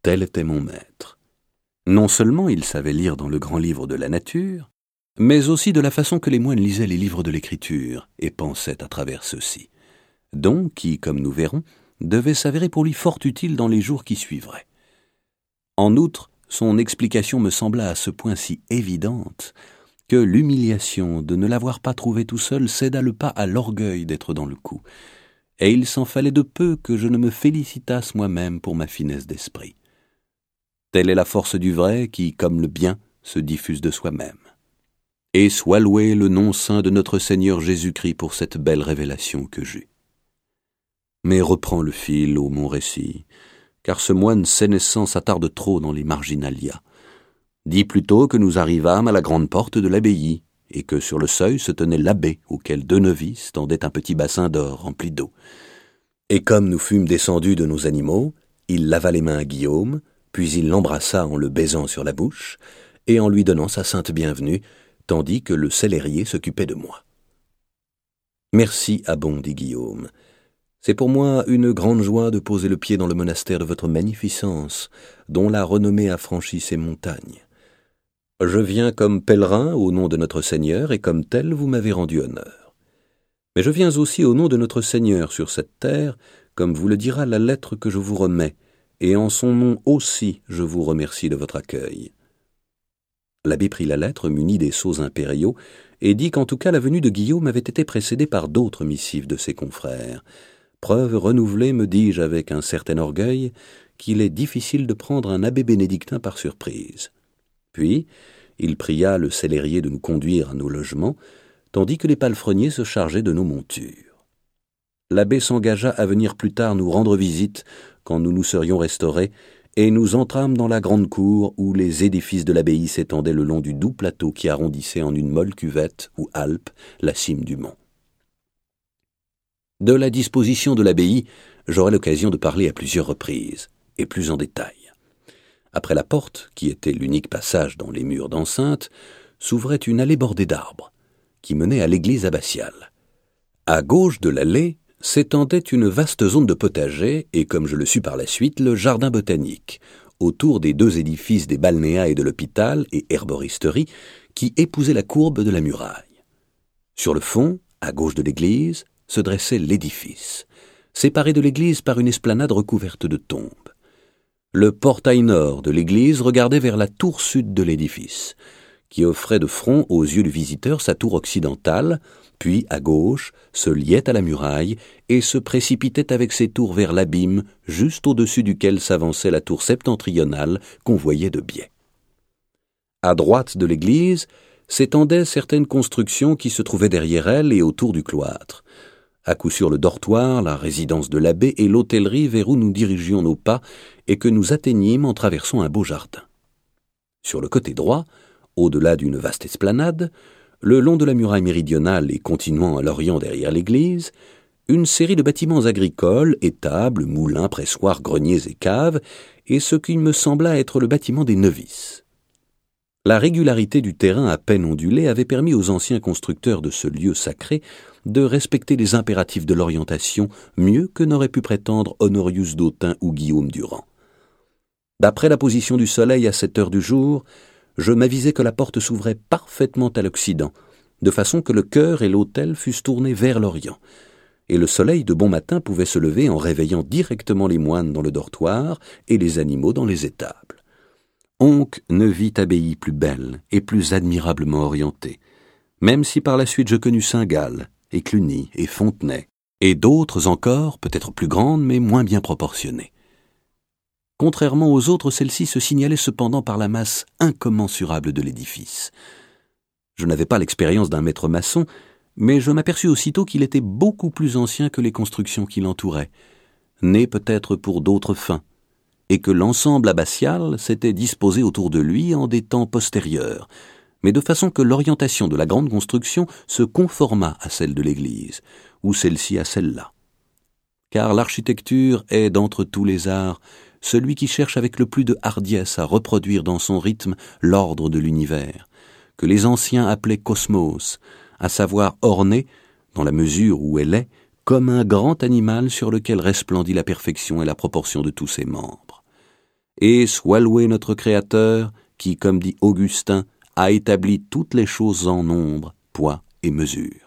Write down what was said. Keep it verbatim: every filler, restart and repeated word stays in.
tel était mon maître. Non seulement il savait lire dans le grand livre de la nature, mais aussi de la façon que les moines lisaient les livres de l'Écriture et pensaient à travers ceux-ci, dons qui, comme nous verrons, devaient s'avérer pour lui fort utiles dans les jours qui suivraient. En outre, son explication me sembla à ce point si évidente que l'humiliation de ne l'avoir pas trouvé tout seul céda le pas à l'orgueil d'être dans le coup, et il s'en fallait de peu que je ne me félicitasse moi-même pour ma finesse d'esprit. Telle est la force du vrai qui, comme le bien, se diffuse de soi-même. Et soit loué le nom saint de notre Seigneur Jésus-Christ pour cette belle révélation que j'eus. Mais reprends le fil, ô mon récit, car ce moine sénescent s'attarde trop dans les marginalia. Dis plutôt que nous arrivâmes à la grande porte de l'abbaye, et que sur le seuil se tenait l'abbé, auquel deux novices tendaient un petit bassin d'or rempli d'eau. Et comme nous fûmes descendus de nos animaux, il lava les mains à Guillaume, puis il l'embrassa en le baisant sur la bouche, et en lui donnant sa sainte bienvenue, tandis que le cellérier s'occupait de moi. « Merci, Abbon, dit Guillaume. C'est pour moi une grande joie de poser le pied dans le monastère de votre magnificence, dont la renommée a franchi ces montagnes. Je viens comme pèlerin au nom de notre Seigneur, et comme tel vous m'avez rendu honneur. Mais je viens aussi au nom de notre Seigneur sur cette terre, comme vous le dira la lettre que je vous remets, et en son nom aussi je vous remercie de votre accueil. » L'abbé prit la lettre munie des sceaux impériaux, et dit qu'en tout cas la venue de Guillaume avait été précédée par d'autres missives de ses confrères. Preuve renouvelée, me dis-je avec un certain orgueil, qu'il est difficile de prendre un abbé bénédictin par surprise. Puis, il pria le cellérier de nous conduire à nos logements, tandis que les palefreniers se chargeaient de nos montures. L'abbé s'engagea à venir plus tard nous rendre visite quand nous nous serions restaurés, et nous entrâmes dans la grande cour où les édifices de l'abbaye s'étendaient le long du doux plateau qui arrondissait en une molle cuvette ou alpe la cime du mont. De la disposition de l'abbaye, j'aurai l'occasion de parler à plusieurs reprises, et plus en détail. Après la porte, qui était l'unique passage dans les murs d'enceinte, s'ouvrait une allée bordée d'arbres, qui menait à l'église abbatiale. À gauche de l'allée s'étendait une vaste zone de potager et, comme je le sus par la suite, le jardin botanique, autour des deux édifices des balnéas et de l'hôpital et herboristerie qui épousaient la courbe de la muraille. Sur le fond, à gauche de l'église, se dressait l'édifice, séparé de l'église par une esplanade recouverte de tombes. Le portail nord de l'église regardait vers la tour sud de l'édifice, qui offrait de front aux yeux du visiteur sa tour occidentale, puis, à gauche, se liait à la muraille et se précipitait avec ses tours vers l'abîme, juste au-dessus duquel s'avançait la tour septentrionale qu'on voyait de biais. À droite de l'église s'étendaient certaines constructions qui se trouvaient derrière elle et autour du cloître. À coup sûr le dortoir, la résidence de l'abbé et l'hôtellerie vers où nous dirigions nos pas et que nous atteignîmes en traversant un beau jardin. Sur le côté droit, au-delà d'une vaste esplanade, le long de la muraille méridionale et continuant à l'orient derrière l'église, une série de bâtiments agricoles, étables, moulins, pressoirs, greniers et caves, et ce qui me sembla être le bâtiment des novices. La régularité du terrain à peine ondulé avait permis aux anciens constructeurs de ce lieu sacré de respecter les impératifs de l'orientation mieux que n'aurait pu prétendre Honorius d'Autun ou Guillaume Durand. D'après la position du soleil à cette heure du jour, je m'avisai que la porte s'ouvrait parfaitement à l'Occident, de façon que le chœur et l'autel fussent tournés vers l'Orient, et le soleil de bon matin pouvait se lever en réveillant directement les moines dans le dortoir et les animaux dans les étables. Onc ne vit abbaye plus belle et plus admirablement orientée, même si par la suite je connus Saint-Gall, et Cluny, et Fontenay, et d'autres encore, peut-être plus grandes, mais moins bien proportionnées. Contrairement aux autres, celle-ci se signalait cependant par la masse incommensurable de l'édifice. Je n'avais pas l'expérience d'un maître maçon, mais je m'aperçus aussitôt qu'il était beaucoup plus ancien que les constructions qui l'entouraient, né peut-être pour d'autres fins, et que l'ensemble abbatial s'était disposé autour de lui en des temps postérieurs, mais de façon que l'orientation de la grande construction se conformât à celle de l'église, ou celle-ci à celle-là. Car l'architecture est, d'entre tous les arts, celui qui cherche avec le plus de hardiesse à reproduire dans son rythme l'ordre de l'univers, que les anciens appelaient cosmos, à savoir ornée, dans la mesure où elle est, comme un grand animal sur lequel resplendit la perfection et la proportion de tous ses membres. Et soit loué notre Créateur, qui, comme dit Augustin, a établi toutes les choses en nombre, poids et mesure.